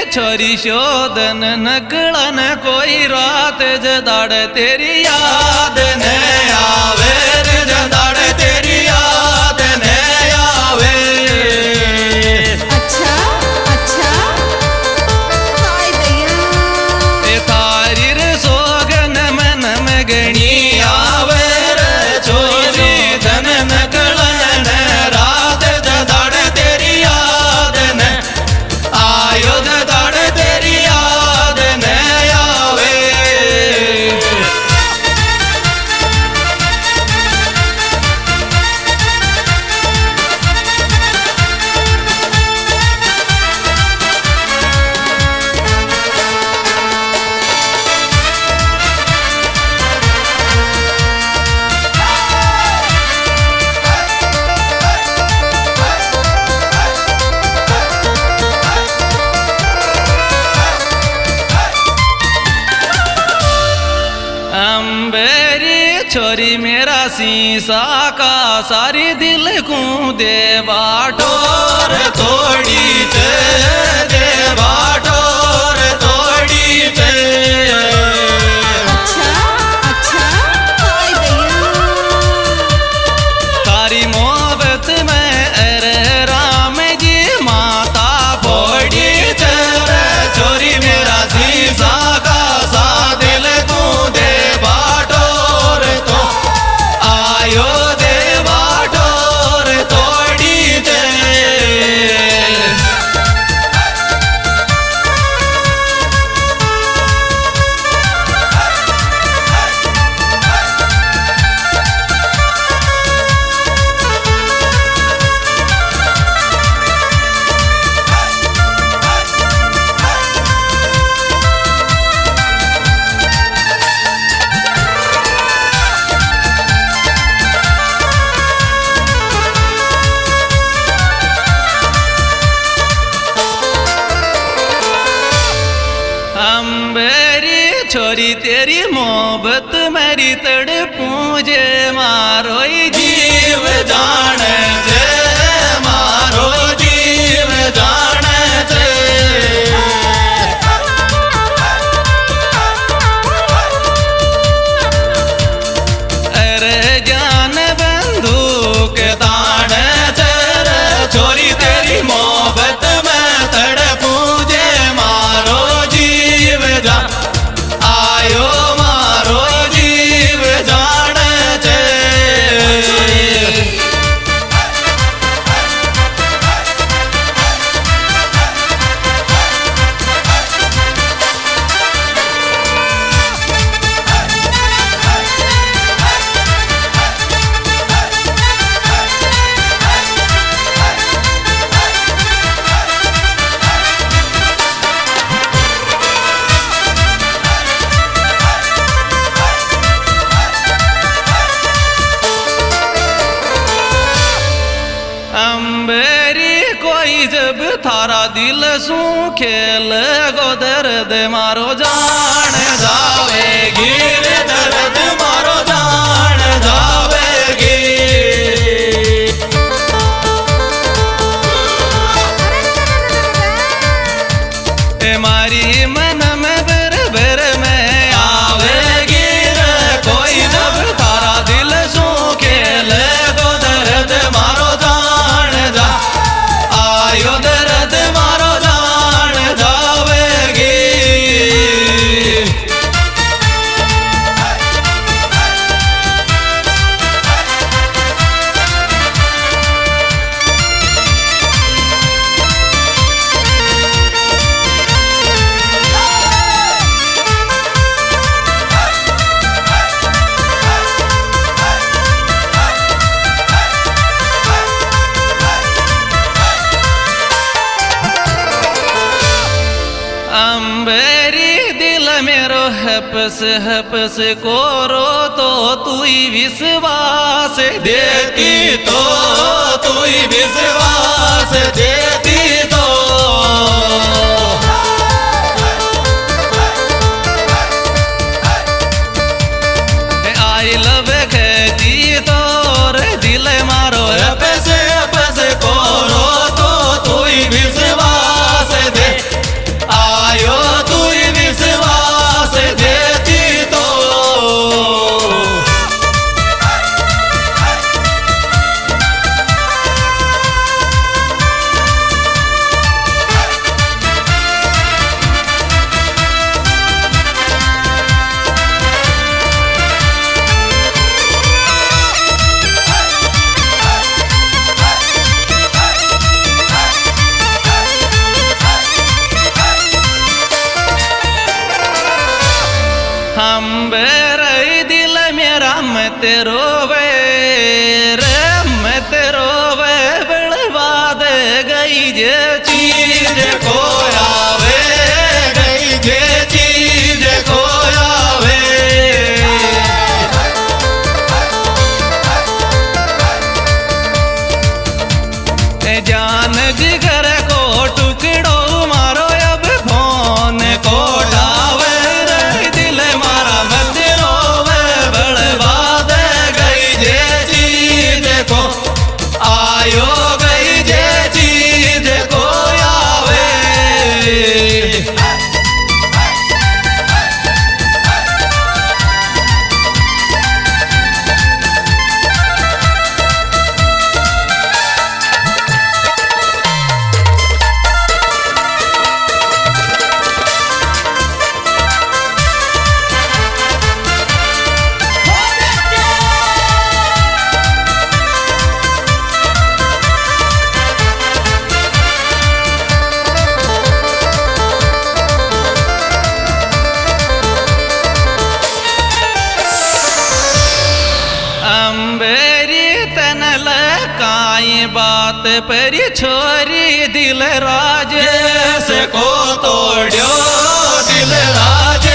छोरी शोधन नकड़न कोई रात जदाड़ तेरी याद ने आवे जदाड़ तेरी याद ने आवे। अच्छा अच्छा हाय दया ए थारी रे सोगन मन में गणी आवे रे छोरी धन नकड़न रात जदाड़ तेरी याद ने आयो जदाड़ तेरी याद ने आवे। अंबेरी छोरी मेरा सीसा का सारी दिल को देवा ठोर थोड़ी चे देवा ठोर थोड़ी चे। अच्छा अच्छा हाय दया तारी मोहब्बत में अरे राम जी माता फोड़ी चे छोरी मेरा सीसा का सा दिल को देवा ठोर तो आयो देवा ठोर थोड़ी चे। अंबेरी छोरी तेरी मोहब्बत मेरी तड़पूं जे मारो जीव जान जे मारो जीव जान जे। अरे जान बंदूक दान चर छोरी तेरी मोहब्बत में तड़पूं जे मारो जीव जान आयो मारो जीव जान चे। अंबेरी कोई जब थारा दिल सू खेल गो दर्द मारो जान जावेगी रे दर्द मारो जान जावेगी। ए मारी मन में बर बर में आवेगी रे कोई जब थारा दिल सू खेल गो दर्द मारो आयो दर्द मारो जान जावेगी। अंबेरी दिल मेरो हपस कोरो तो तुई विश्वास देती तो तुई विश्वास देती तो। आई लव कहती तो रे दिल मारो हपस कोरो तो तुई विश्वास दे तेरो वे रे मैं तेरो वे बड़वा दे गई जे चीज को आवे गई जे चीज को आवे जान जिगर को टुकड़ो मारो अब फोन को डावे रे दिल मारा मत रोवे बड़वा दे गई जे चीज को आयो गई जे चीज को आवे बात पर छोरी दिल राज से को तोड़ो दिल राज